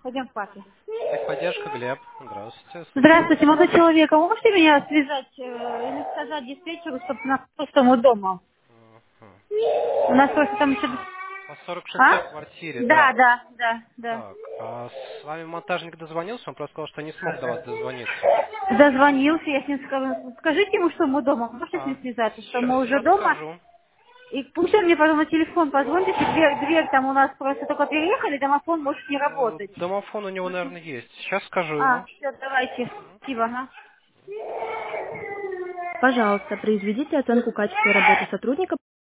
Пойдем к папе. Техподдержка, Глеб. Здравствуйте, слушаю вас. Здравствуйте, молодой человек. А вы можете меня связать или сказать диспетчеру, чтобы на пустому дома? Мгм. У нас просто там еще... По 46-й А? квартире, Да, да. да, да, да. Так, а с вами монтажник дозвонился? Он просто сказал, что не смог до вас дозвониться. Дозвонился, я с ним сказала. Скажите ему, что мы дома. Можете с ним связаться, что Сейчас мы уже я дома? скажу. И пусть он мне потом на телефон позвонит, если дверь там у нас просто только переехали, домофон может не работать. Домофон у него, наверное, есть. Сейчас скажу А, ему. все, давайте. Спасибо, ага. Пожалуйста, произведите оценку качества работы сотрудника